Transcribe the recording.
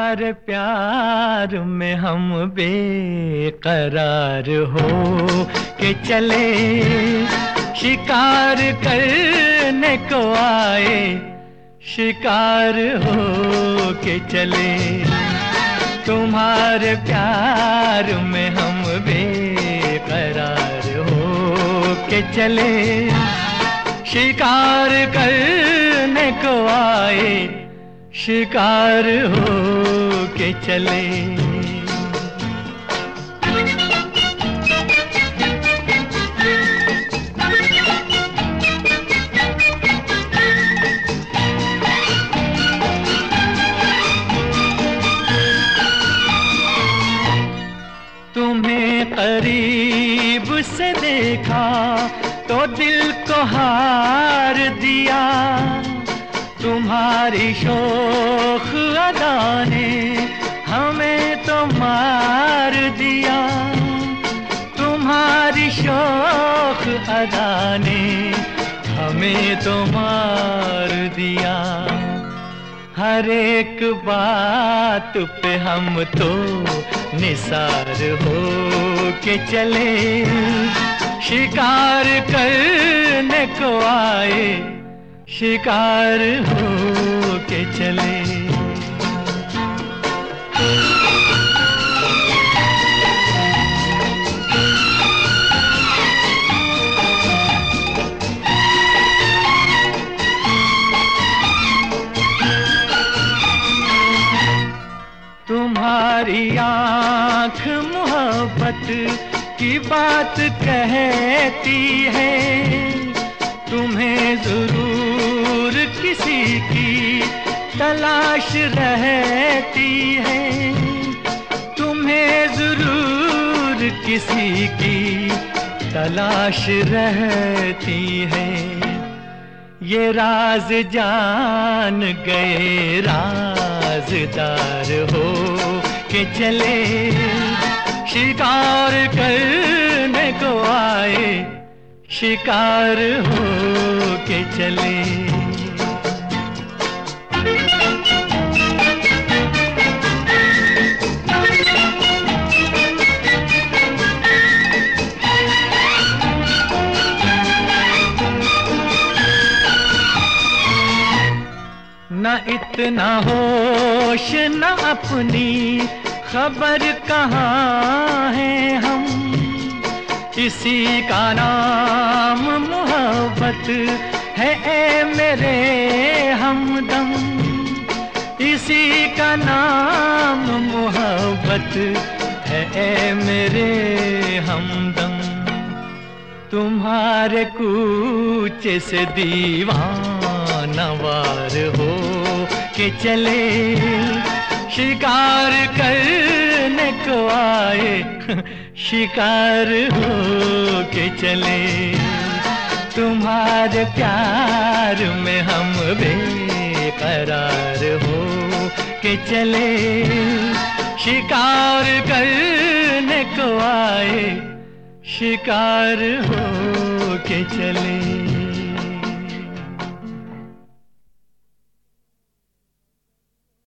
तुम्हारे प्यार में हम बेकरार हो के चले, शिकार करने को आए, शिकार हो के चले। तुम्हारे प्यार में हम बेकरार हो के चले, शिकार करने को आए, शिकार हो के चले। तुम्हें करीब से देखा तो दिल को हार दिया, तुम्हारी शोख अदा ने हमें तो मार दिया, तुम्हारी शोख अदा ने हमें तो मार दिया। हर एक बात पे हम तो निसार हो के चले, शिकार करने को आए, शिकार हो के चले। तुम्हारी आँख मोहब्बत की बात कहती है, तुम्हें जरूर किसी की तलाश रहती है, तुम्हें जरूर किसी की तलाश रहती है। ये राज जान गए राज़दार हो के चले, शिकार करने को आए, शिकार हो के चले। न इतना होश न अपनी खबर कहाँ है हम, इसी का नाम मोहब्बत है ए मेरे हमदम, इसी का नाम मोहब्बत है ए मेरे हमदम। तुम्हारे कूचे से दीवाना वार हो के चले, शिकार करने को आए, शिकार हो के चले। तुम्हारे प्यार में हम बेकरार हो के चले, शिकार करने को आए, शिकार हो के चले।